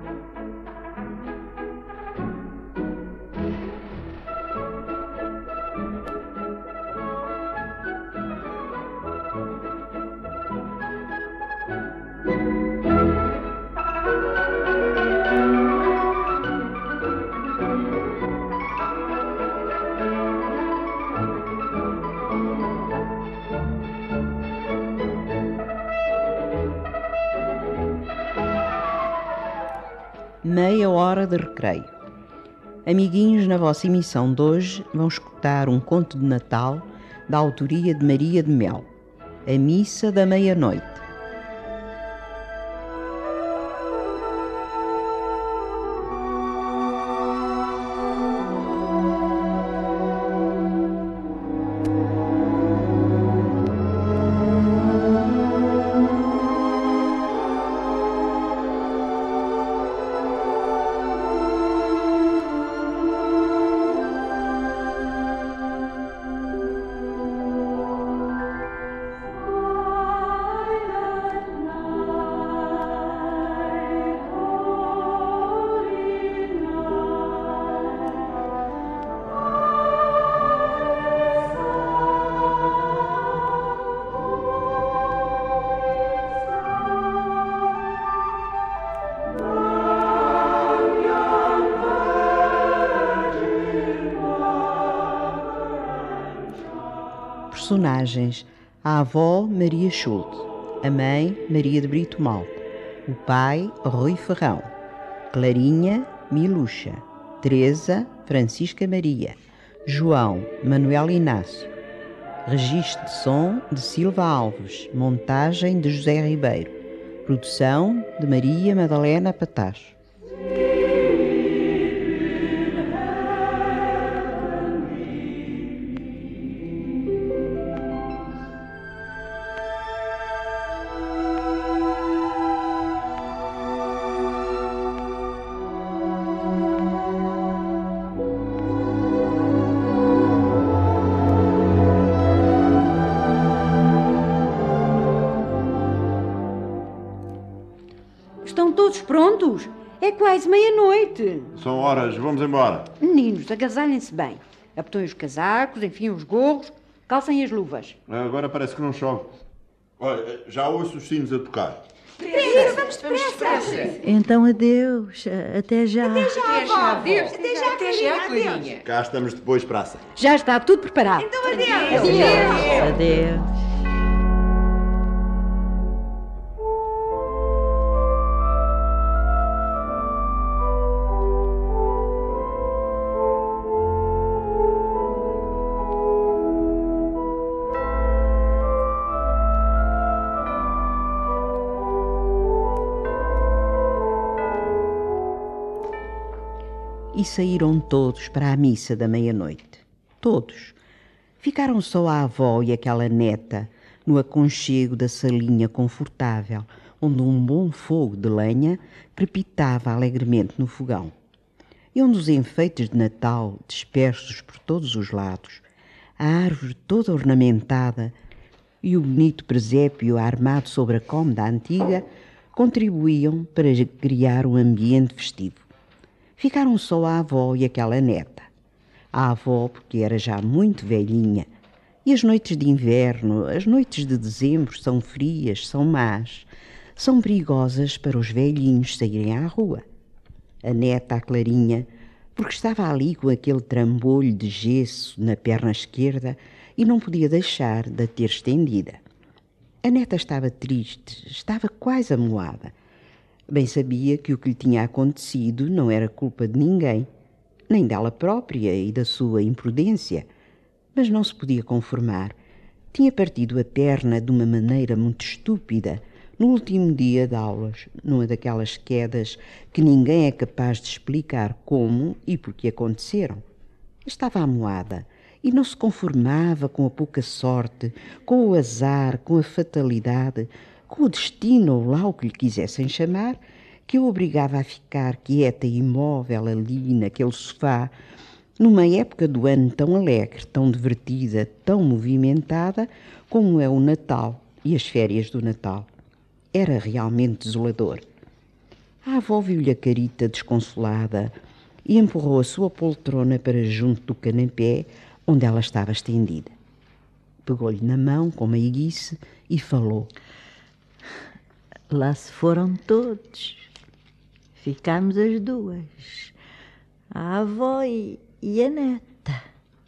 Meia hora de recreio. Amiguinhos, na vossa emissão de hoje vão escutar um conto de Natal da autoria de Maria de Mel, A Missa da Meia-Noite. Personagens: a avó Maria Schulte, a mãe Maria de Brito Malta, o pai Rui Ferrão, Clarinha Miluxa, Teresa Francisca Maria, João Manuel Inácio. Registro de som de Silva Alves, montagem de José Ribeiro, produção de Maria Madalena Patacho. Estão todos prontos? É quase meia-noite. São horas, vamos embora. Meninos, agasalhem-se bem. Abotoem os casacos, enfim os gorros, calcem as luvas. Agora parece que não chove. Olha, já ouço os sinos a tocar. Vamos depressa. Então adeus, até já. Até já, Clarinha. Cá estamos depois para a ceia. Já está tudo preparado. Então adeus. Adeus. E saíram todos para a missa da meia-noite. Todos. Ficaram só a avó e aquela neta no aconchego da salinha confortável, onde um bom fogo de lenha crepitava alegremente no fogão. E onde os enfeites de Natal, dispersos por todos os lados, a árvore toda ornamentada e o bonito presépio armado sobre a cômoda antiga contribuíam para criar um ambiente festivo. Ficaram só a avó e aquela neta. A avó, porque era já muito velhinha, e as noites de inverno, as noites de dezembro são frias, são más, são perigosas para os velhinhos saírem à rua. A neta, a Clarinha, porque estava ali com aquele trambolho de gesso na perna esquerda e não podia deixar de a ter estendida. A neta estava triste, estava quase amoada. Bem sabia que o que lhe tinha acontecido não era culpa de ninguém, nem dela própria e da sua imprudência, mas não se podia conformar. Tinha partido a perna de uma maneira muito estúpida, no último dia de aulas, numa daquelas quedas que ninguém é capaz de explicar como e por que aconteceram. Estava amoada e não se conformava com a pouca sorte, com o azar, com a fatalidade, com o destino, ou lá o que lhe quisessem chamar, que o obrigava a ficar quieta e imóvel ali naquele sofá, numa época do ano tão alegre, tão divertida, tão movimentada, como é o Natal e as férias do Natal. Era realmente desolador. A avó viu-lhe a carita desconsolada e empurrou a sua poltrona para junto do canapé onde ela estava estendida. Pegou-lhe na mão com meiguice e falou. Lá se foram todos. Ficámos as duas. A avó e a neta.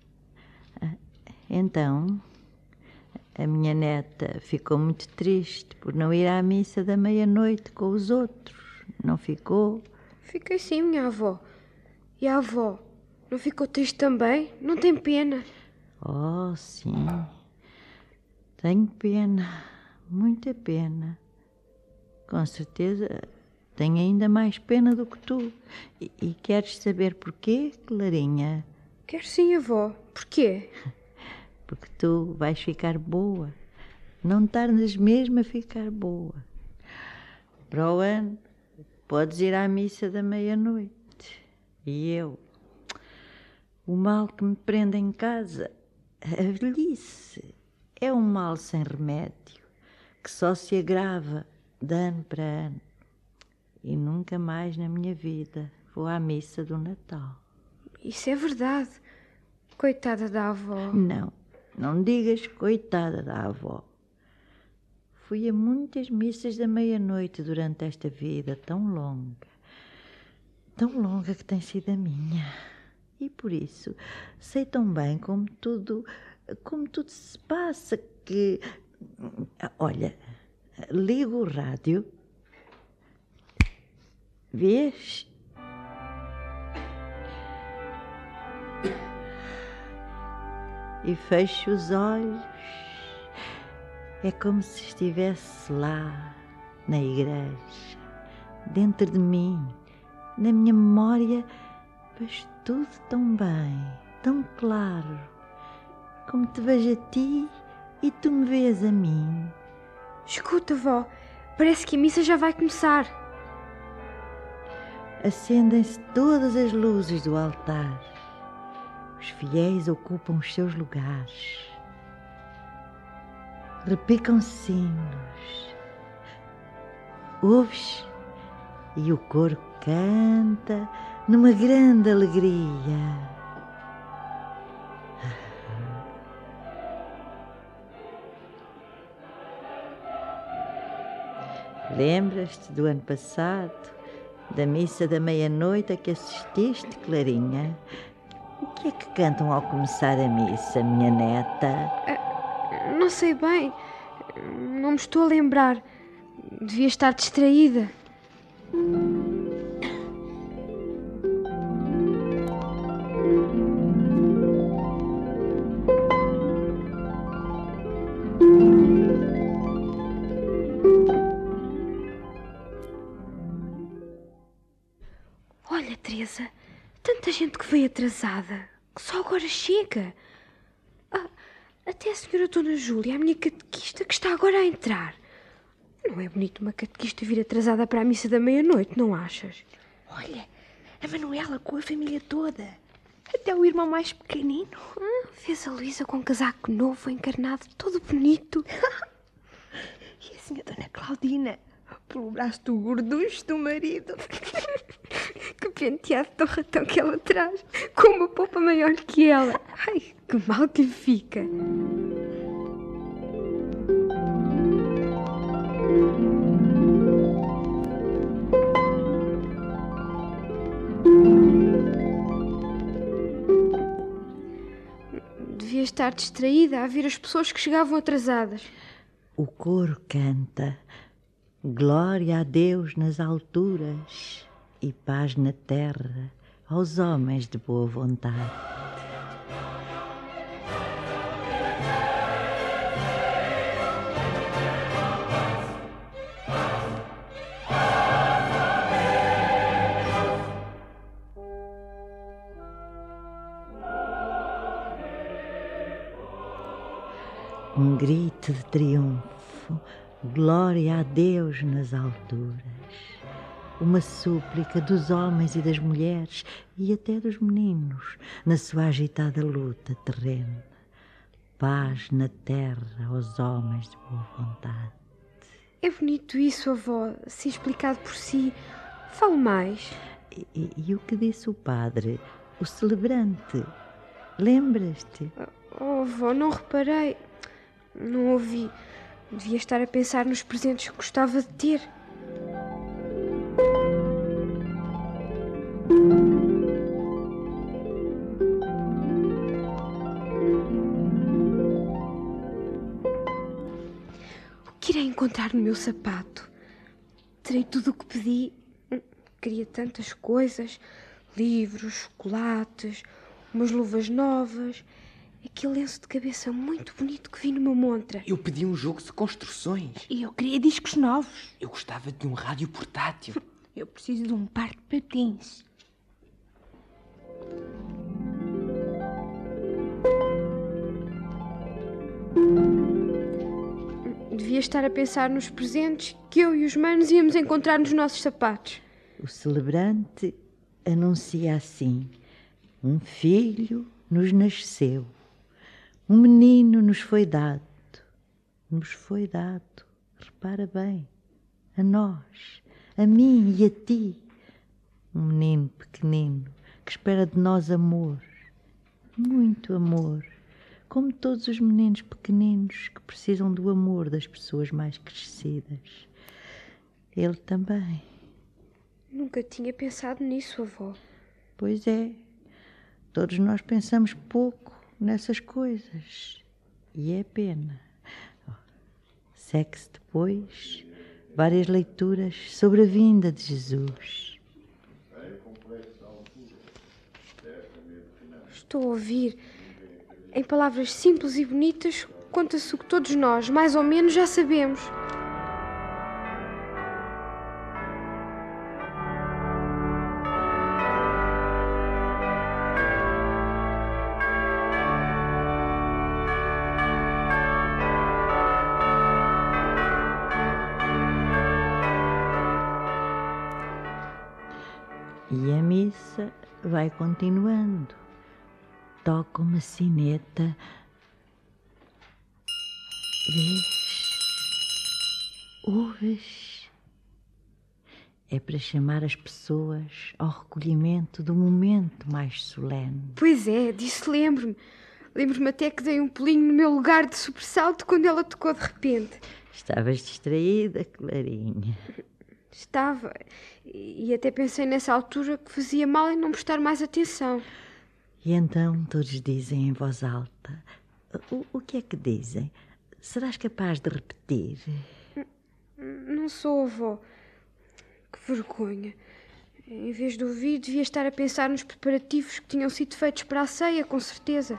Então, a minha neta ficou muito triste por não ir à missa da meia-noite com os outros. Não ficou? Fiquei sim, minha avó. E a avó? Não ficou triste também? Não tem pena? Oh, sim. Tenho pena. Muita pena. Com certeza tenho ainda mais pena do que tu. E queres saber porquê, Clarinha? Quero sim, avó. Porquê? Porque tu vais ficar boa. Não tardes mesmo a ficar boa. Para o ano, podes ir à missa da meia-noite. E eu? O mal que me prende em casa, a velhice, é um mal sem remédio, que só se agrava de ano para ano. E nunca mais na minha vida vou à missa do Natal. Isso é verdade. Coitada da avó. Não digas coitada da avó. Fui a muitas missas da meia-noite durante esta vida tão longa que tem sido a minha. E por isso sei tão bem como tudo se passa que... Olha, ligo o rádio. Vês? E fecho os olhos. É como se estivesse lá, na igreja, dentro de mim, na minha memória, mas tudo tão bem, tão claro, como te vejo a ti e tu me vês a mim. Escuta, vó, parece que a missa já vai começar. Acendem-se todas as luzes do altar. Os fiéis ocupam os seus lugares. Repicam sinos. Ouves? E o coro canta numa grande alegria. Lembras-te do ano passado, da missa da meia-noite a que assististe, Clarinha? O que é que cantam ao começar a missa, minha neta? Não sei bem. Não me estou a lembrar. Devia estar distraída. Olha, Teresa, tanta gente que veio atrasada, que só agora chega. Até a senhora Dona Júlia, a minha catequista, que está agora a entrar. Não é bonito uma catequista vir atrasada para a missa da meia-noite, não achas? Olha, a Manuela com a família toda. Até o irmão mais pequenino. Vês a Luísa com um casaco novo, encarnado, todo bonito. E a senhora Dona Claudina, pelo braço do gorducho do marido. Que penteado tão ratão que ela traz, com uma polpa maior que ela. Ai, que mal que lhe fica. Devia estar distraída a ver as pessoas que chegavam atrasadas. O coro canta: glória a Deus nas alturas e paz na terra aos homens de boa vontade. Um grito de triunfo, glória a Deus nas alturas. Uma súplica dos homens e das mulheres e até dos meninos na sua agitada luta terrena. Paz na terra aos homens de boa vontade. É bonito isso, avó, assim explicado por si. Fale mais. E o que disse o padre? O celebrante. Lembras-te? Oh, avó, não reparei. Não ouvi. Devia estar a pensar nos presentes que gostava de ter. O que irei encontrar no meu sapato? Terei tudo o que pedi. Queria tantas coisas. Livros, chocolates, umas luvas novas, aquele lenço de cabeça muito bonito que vi numa montra. Eu pedi um jogo de construções. E eu queria discos novos. Eu gostava de um rádio portátil. Eu preciso de um par de patins. Devia estar a pensar nos presentes que eu e os manos íamos encontrar nos nossos sapatos. O celebrante anuncia assim: um filho nos nasceu, um menino nos foi dado. Nos foi dado, repara bem, a nós, a mim e a ti. Um menino pequenino que espera de nós amor, muito amor, como todos os meninos pequeninos que precisam do amor das pessoas mais crescidas. Ele também. Nunca tinha pensado nisso, avó. Pois é, todos nós pensamos pouco nessas coisas. E é pena. Segue-se depois várias leituras sobre a vinda de Jesus. Estou a ouvir. Em palavras simples e bonitas, conta-se o que todos nós, mais ou menos, já sabemos. E a missa vai continuando. Toca uma sineta. Vês? Ouves? É para chamar as pessoas ao recolhimento do momento mais solene. Pois é, disso lembro-me. Lembro-me até que dei um pulinho no meu lugar de sobressalto quando ela tocou de repente. Estavas distraída, Clarinha. Estava. E até pensei nessa altura que fazia mal em não prestar mais atenção. E então todos dizem em voz alta. O que é que dizem? Serás capaz de repetir? Não sou, avó. Que vergonha. Em vez de ouvir, devia estar a pensar nos preparativos que tinham sido feitos para a ceia, com certeza.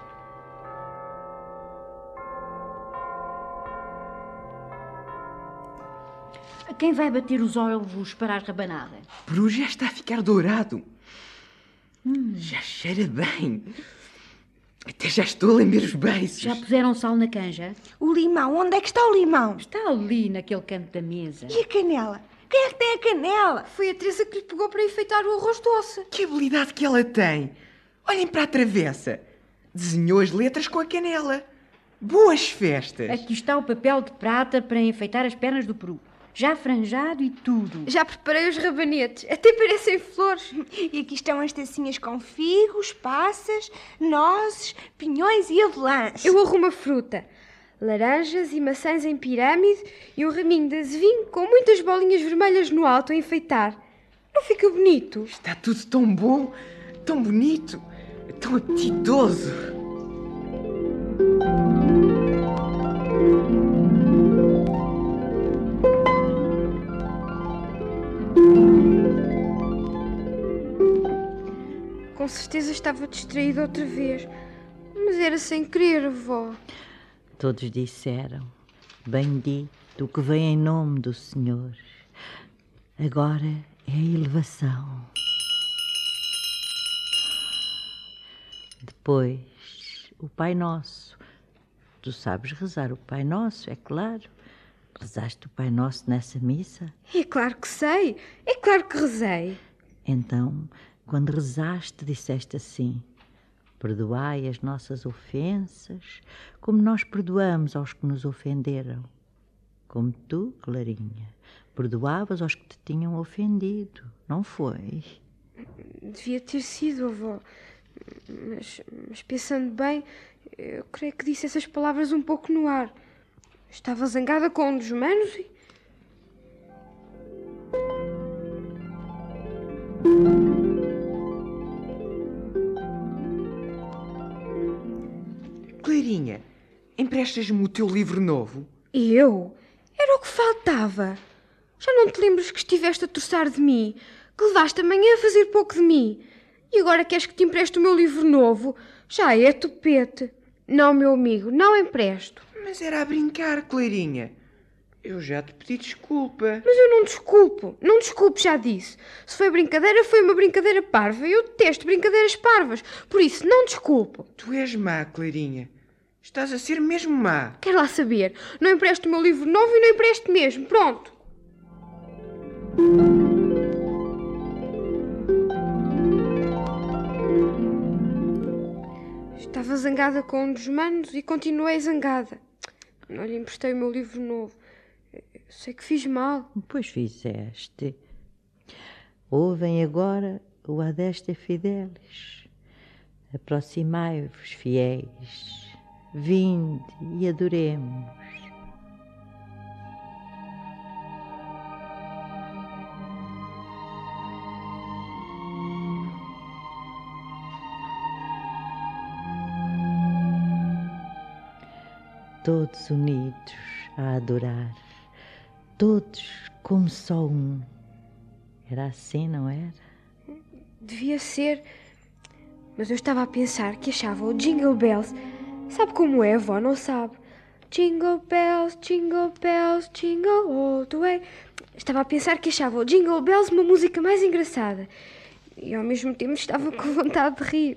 Quem vai bater os ovos para as rabanadas? Peru já está a ficar dourado. Já cheira bem. Até já estou a lamber os beiços. Já puseram sal na canja? O limão, onde é que está o limão? Está ali, naquele canto da mesa. E a canela? Quem é que tem a canela? Foi a Teresa que lhe pegou para enfeitar o arroz doce. Que habilidade que ela tem. Olhem para a travessa. Desenhou as letras com a canela. Boas festas. Aqui está o papel de prata para enfeitar as pernas do peru. Já franjado e tudo. Já preparei os rabanetes. Até parecem flores. E aqui estão as tacinhas com figos, passas, nozes, pinhões e avelãs. Eu arrumo a fruta. Laranjas e maçãs em pirâmide e um raminho de azevinho com muitas bolinhas vermelhas no alto a enfeitar. Não fica bonito? Está tudo tão bom, tão bonito, tão apetitoso. Com certeza estava distraída outra vez. Mas era sem querer, avó. Todos disseram: bendito o que vem em nome do Senhor. Agora é a elevação. Depois, o Pai Nosso. Tu sabes rezar o Pai Nosso, é claro. Rezaste o Pai Nosso nessa missa? É claro que sei. É claro que rezei. Então, quando rezaste, disseste assim: perdoai as nossas ofensas, como nós perdoamos aos que nos ofenderam. Como tu, Clarinha, Perdoavas aos que te tinham ofendido, não foi? Devia ter sido, avó. Mas pensando bem, eu creio que disse essas palavras um pouco no ar. Estava zangada com um dos manos e... Clarinha, emprestas-me o teu livro novo? E eu? Era o que faltava. Já não te lembras que estiveste a torçar de mim? Que levaste amanhã a fazer pouco de mim? E agora queres que te empreste o meu livro novo? Já é tupete. Não, meu amigo, não empresto. Mas era a brincar, Clarinha. Eu já te pedi desculpa. Mas eu não desculpo. Não desculpo, já disse. Se foi brincadeira, foi uma brincadeira parva. Eu detesto brincadeiras parvas. Por isso, não desculpo. Tu és má, Clarinha. Estás a ser mesmo má. Quero lá saber. Não empresto o meu livro novo e não empresto mesmo. Pronto. Estava zangada com um dos manos e continuei zangada. Não lhe emprestei o meu livro novo. Sei que fiz mal. Pois fizeste. Ouvem agora o Adeste Fidelis. Aproximai-vos, fiéis. Vinde e adoremos. Todos unidos a adorar, todos como só um. Era assim, não era? Devia ser. Mas eu estava a pensar que achava o Jingle Bells. Sabe como é, avó? Não sabe? Jingle bells, jingle all the way. Estava a pensar que achava o Jingle Bells uma música mais engraçada. E ao mesmo tempo estava com vontade de rir.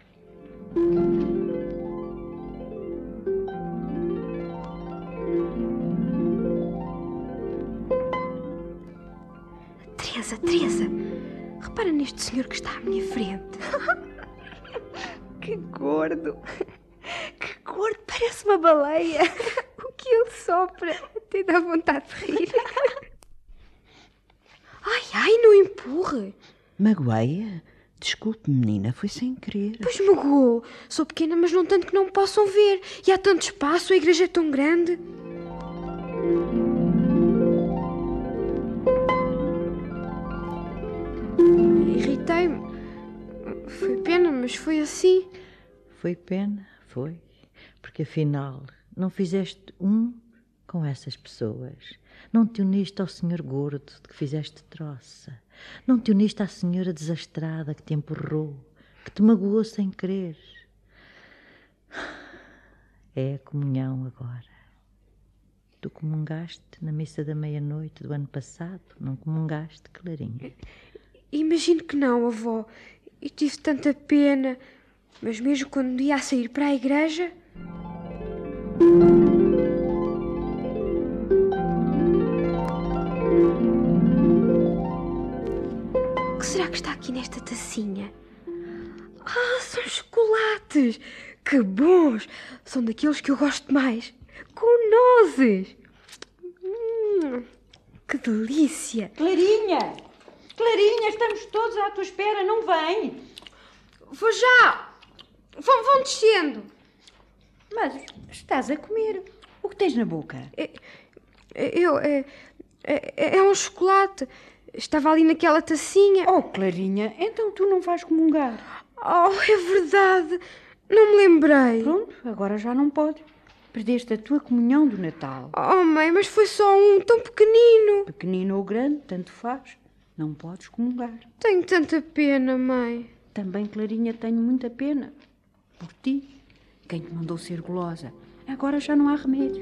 Teresa, repara neste senhor que está à minha frente. Que gordo! Que gordo! Parece uma baleia! O que ele sopra até dá vontade de rir. Ai, não empurre! Magoeia? Desculpe, menina, foi sem querer. Pois magoou. Sou pequena, mas não tanto que não me possam ver. E há tanto espaço, a igreja é tão grande. Irritei-me. Foi pena, mas foi assim. Foi pena, foi. Porque afinal não fizeste um com essas pessoas. Não te uniste ao senhor gordo de que fizeste troça. Não te uniste à senhora desastrada que te empurrou, que te magoou sem querer. É a comunhão agora. Tu comungaste na missa da meia-noite do ano passado, não comungaste, Clarinha? Imagino que não, avó. E tive tanta pena. Mas mesmo quando ia a sair para a igreja... O que será que está aqui nesta tacinha? Ah, são chocolates! Que bons! São daqueles que eu gosto mais. Com nozes! Que delícia! Clarinha! Clarinha, estamos todos à tua espera, não vem? Vou já! Vão descendo! Mas estás a comer. O que tens na boca? É um chocolate. Estava ali naquela tacinha. Oh, Clarinha, então tu não vais comungar. Oh, é verdade. Não me lembrei. Pronto, agora já não podes. Perdeste a tua comunhão do Natal. Oh, mãe, mas foi só um tão pequenino. Pequenino ou grande, tanto faz. Não podes comungar. Tenho tanta pena, mãe. Também, Clarinha, tenho muita pena. Por ti. Quem te mandou ser gulosa. Agora já não há remédio.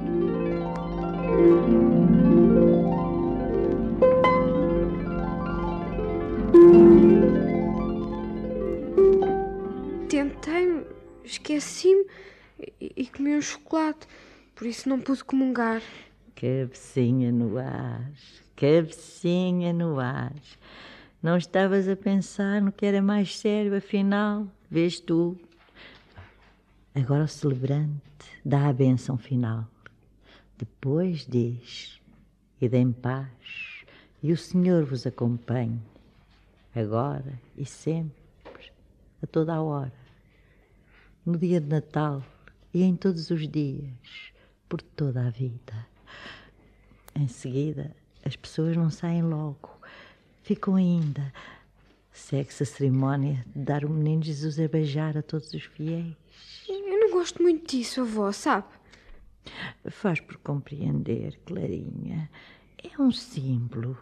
Tentei-me, esqueci-me e comi um chocolate. Por isso não pude comungar. Cabecinha no ar, cabecinha no ar. Não estavas a pensar no que era mais sério, afinal, vês tu. Agora o celebrante dá a bênção final. Depois diz: Idem paz e o Senhor vos acompanhe, agora e sempre, a toda a hora, no dia de Natal e em todos os dias, por toda a vida. Em seguida, as pessoas não saem logo, ficam ainda. Segue-se a cerimónia de dar o menino Jesus a beijar a todos os fiéis. Eu não gosto muito disso, avó, sabe? Faz por compreender, Clarinha. É um símbolo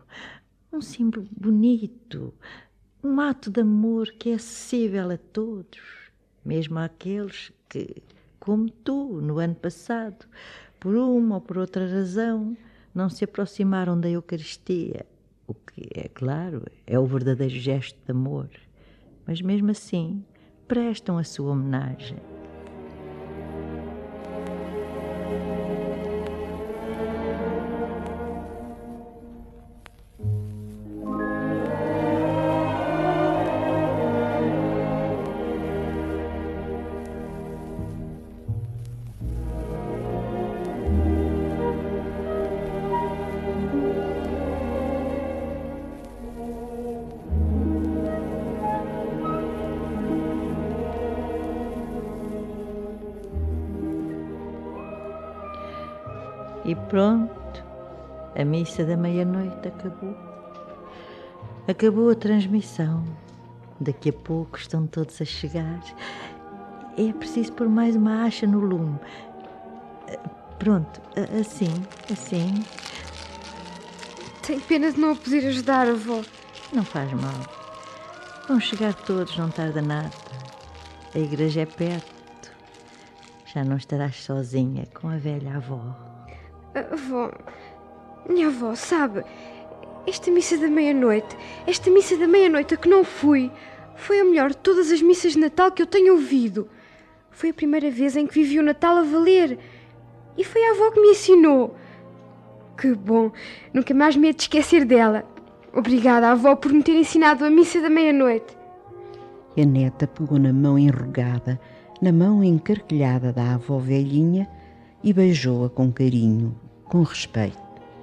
bonito, um ato de amor que é acessível a todos, mesmo àqueles que, como tu, no ano passado, por uma ou por outra razão, não se aproximaram da Eucaristia, o que, é claro, é o verdadeiro gesto de amor, mas mesmo assim prestam a sua homenagem. E pronto, a missa da meia-noite acabou. Acabou a transmissão. Daqui a pouco estão todos a chegar. É preciso pôr mais uma acha no lume. Pronto, assim. Tenho pena de não a poder ajudar, avó. Não faz mal. Vão chegar todos, não tarda nada. A igreja é perto. Já não estarás sozinha com a velha avó. Avó, minha avó, sabe, esta missa da meia-noite a que não fui, foi a melhor de todas as missas de Natal que eu tenho ouvido. Foi a primeira vez em que vivi o Natal a valer. E foi a avó que me ensinou. Que bom, nunca mais me hei de esquecer dela. Obrigada, avó, por me ter ensinado a missa da meia-noite. E a neta pegou na mão enrugada, na mão encarquilhada da avó velhinha e beijou-a com carinho, com respeito.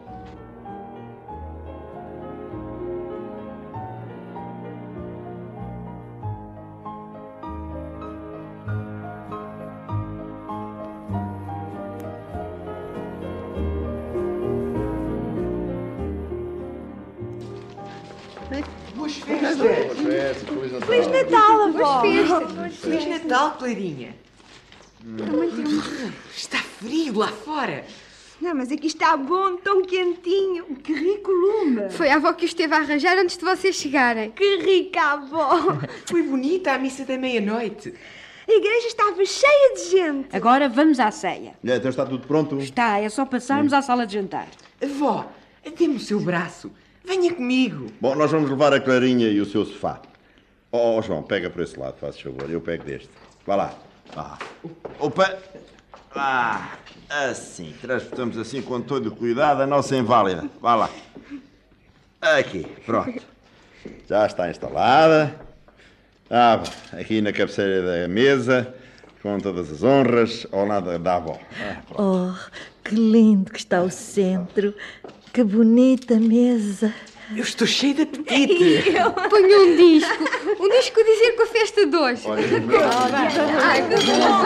Boas festas! Feliz Natal, avó! Feliz Natal, Clarinha! Está frio lá fora! Não, mas aqui está bom, tão quentinho. Que rico lume. Foi a avó que o esteve a arranjar antes de vocês chegarem. Que rica avó. Foi bonita a missa da meia-noite. A igreja estava cheia de gente. Agora vamos à ceia. Então está tudo pronto? Está, é só passarmos à sala de jantar. Avó, dê-me o seu braço. Venha comigo. Bom, nós vamos levar a Clarinha e o seu sofá. Oh, João, pega por esse lado, faz favor. Eu pego deste. Vá lá. Opa! Assim. Transportamos assim com todo o cuidado a nossa inválida. Vá lá. Aqui, pronto. Já está instalada. Aqui na cabeceira da mesa, com todas as honras, ao lado da avó. Oh, que lindo que está o centro. Que bonita mesa. Eu estou cheio de apetite. Ponha um disco a dizer com a festa de hoje. Ai, que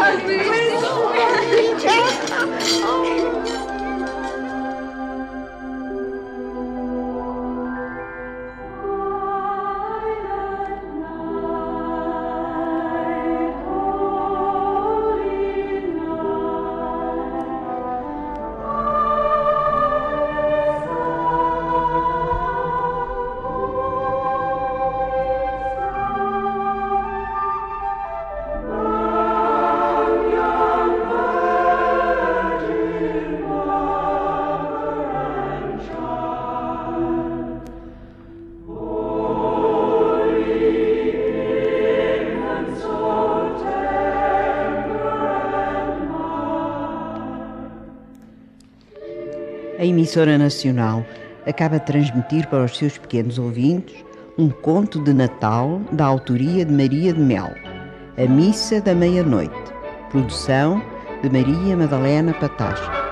A emissora nacional acaba de transmitir para os seus pequenos ouvintes um conto de Natal da autoria de Maria de Melo, A Missa da Meia-Noite, produção de Maria Madalena Patacho.